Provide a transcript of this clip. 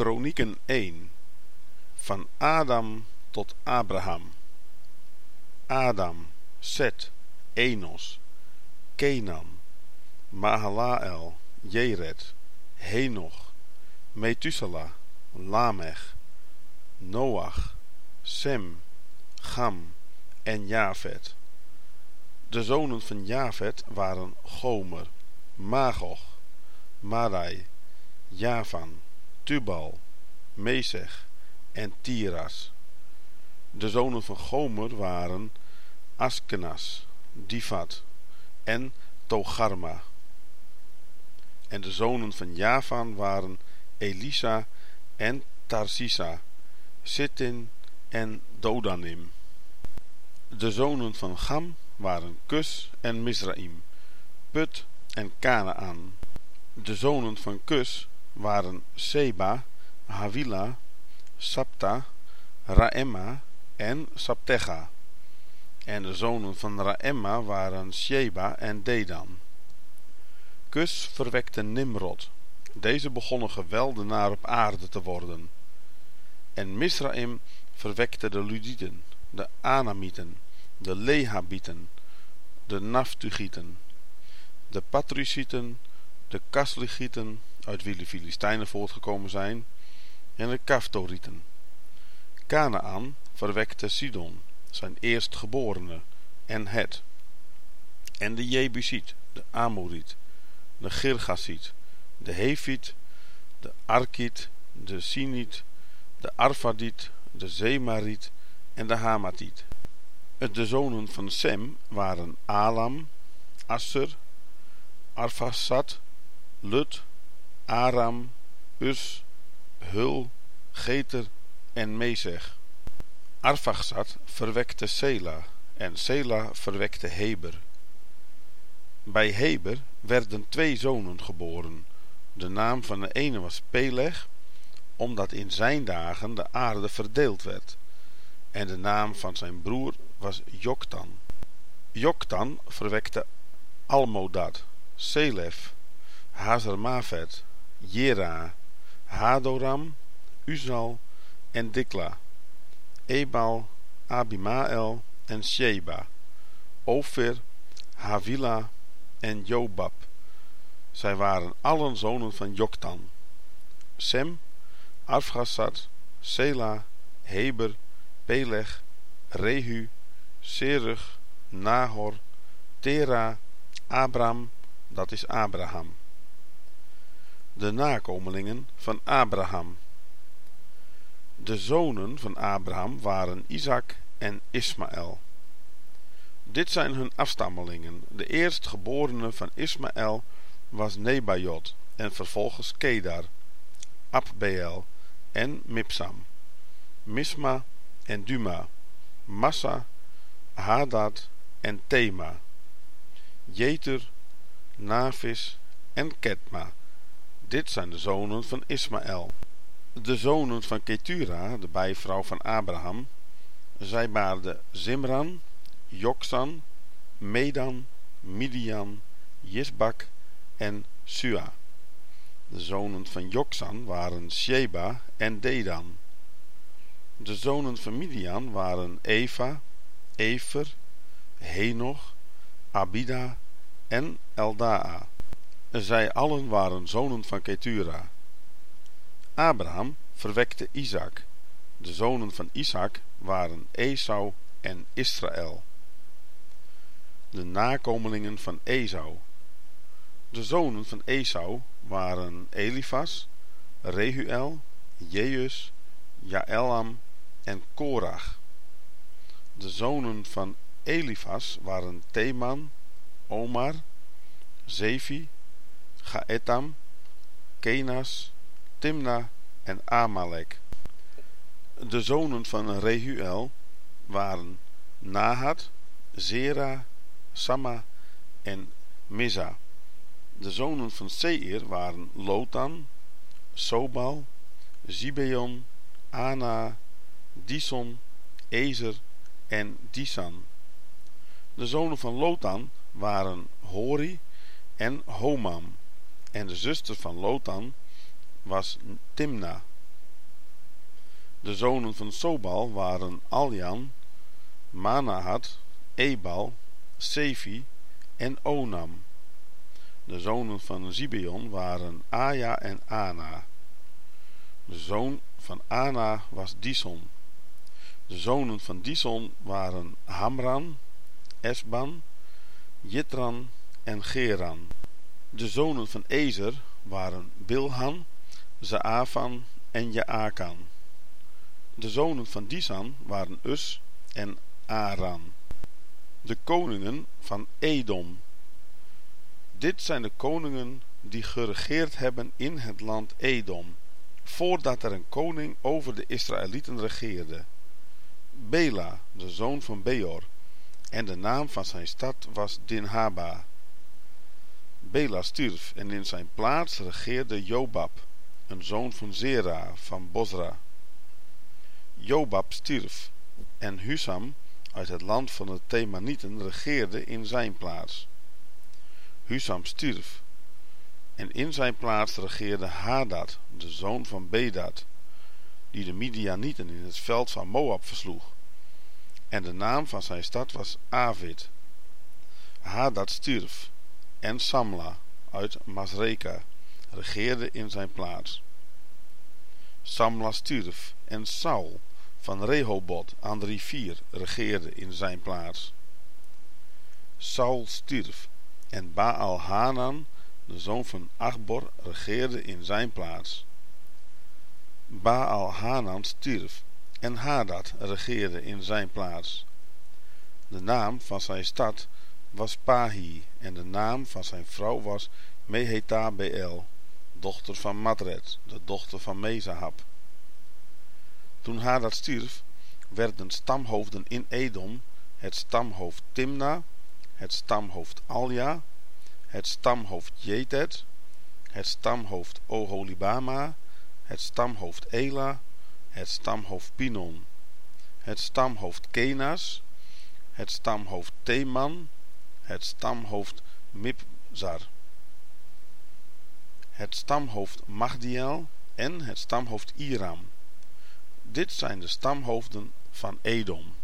Kronieken 1. Van Adam tot Abraham. Adam, Set, Enos, Kenan, Mahalael, Jered, Henoch, Methusela, Lamech, Noach, Sem, Cham en Jafet. De zonen van Jafet waren Gomer, Magog, Madai, Javan, Tubal, Mesech en Tiras. De zonen van Gomer waren Askenas, Divat en Togarma. En de zonen van Javan waren Elisa en Tarsisa, Sittin en Dodanim. De zonen van Cham waren Kus en Misraim, Put en Kanaan. De zonen van Kus waren Seba, Havila, Sapta, Raemma en Saptecha. En de zonen van Raemma waren Sheba en Dedan. Kus verwekte Nimrod. Deze begon een geweldenaar op aarde te worden. En Misraim verwekte de Ludieten, de Anamieten, de Lehabieten, de Naftugieten, de Patrusieten, de Kasligieten, uit wie de Filistijnen voortgekomen zijn, en de Kaftorieten. Kanaan verwekte Sidon, zijn eerstgeborene, en Het, en de Jebusiet, de Amoriet, de Girgasiet, de Hefiet, de Arkiet, de Siniet, de Arvadiet, de Zemariet en de Hamatiet. De zonen van Sem waren Alam, Asser, Arphaxad, Lut, Aram, Us, Hul, Geter en Mesech. Arphaxad verwekte Sela en Sela verwekte Heber. Bij Heber werden 2 zonen geboren. De naam van de ene was Peleg, omdat in zijn dagen de aarde verdeeld werd. En de naam van zijn broer was Joktan. Joktan verwekte Almodad, Selef, Hazarmavet, Jera, Hadoram, Uzal en Dikla, Ebal, Abimael en Sheba, Ofir, Havila en Jobab. Zij waren allen zonen van Joktan. Sem, Arphaxad, Sela, Heber, Peleg, Rehu, Serug, Nahor, Tera, Abram, dat is Abraham. De nakomelingen van Abraham. De zonen van Abraham waren Isaac en Ismaël. Dit zijn hun afstammelingen. De eerstgeborene van Ismaël was Nebajot en vervolgens Kedar, Abbeel en Mipsam, Misma en Duma, Massa, Hadad en Tema, Jeter, Navis en Ketma. Dit zijn de zonen van Ismaël. De zonen van Ketura, de bijvrouw van Abraham, zij baarden Zimran, Joksan, Medan, Midian, Jisbak en Sua. De zonen van Joksan waren Sheba en Dedan. De zonen van Midian waren Eva, Efer, Henoch, Abida en Eldaa. Zij allen waren zonen van Ketura. Abraham verwekte Isaac. De zonen van Isaac waren Esau en Israël. De nakomelingen van Esau. De zonen van Esau waren Elifas, Rehuel, Jeus, Jaelam en Korach. De zonen van Elifas waren Teman, Omar, Zefi, Gaetam, Kenas, Timna en Amalek. De zonen van Rehuel waren Nahat, Zera, Samma en Mizza. De zonen van Seir waren Lotan, Sobal, Zibeon, Ana, Dison, Ezer en Disan. De zonen van Lotan waren Hori en Homam. En de zuster van Lotan was Timna. De zonen van Sobal waren Aljan, Manahat, Ebal, Sefi en Onam. De zonen van Zibeon waren Aja en Ana. De zoon van Ana was Dison. De zonen van Dison waren Hamran, Esban, Jitran en Geran. De zonen van Ezer waren Bilhan, Zaavan en Jaakan. De zonen van Disan waren Us en Aran. De koningen van Edom. Dit zijn de koningen die geregeerd hebben in het land Edom, voordat er een koning over de Israëlieten regeerde. Bela, de zoon van Beor, en de naam van zijn stad was Dinhaba. Bela stierf en in zijn plaats regeerde Jobab, een zoon van Zera van Bosra. Jobab stierf en Husam uit het land van de Themanieten regeerde in zijn plaats. Husam stierf en in zijn plaats regeerde Hadad, de zoon van Bedad, die de Midianieten in het veld van Moab versloeg. En de naam van zijn stad was Avid. Hadad stierf en Samla uit Masreka regeerde in zijn plaats. Samla stierf en Saul van Rehoboth aan de rivier regeerde in zijn plaats. Saul stierf en Baal-Hanan, de zoon van Achbor, regeerde in zijn plaats. Baal-Hanan stierf en Hadad regeerde in zijn plaats. De naam van zijn stad was Pahi en de naam van zijn vrouw was Mehetabeel, dochter van Matred, de dochter van Mezahab. Toen Hadad stierf, werden stamhoofden in Edom het stamhoofd Timna, het stamhoofd Alja, het stamhoofd Jetet, het stamhoofd Oholibama, het stamhoofd Ela, het stamhoofd Pinon, het stamhoofd Kenas, het stamhoofd Teman, het stamhoofd Mibzar, het stamhoofd Magdiel en het stamhoofd Iram. Dit zijn de stamhoofden van Edom.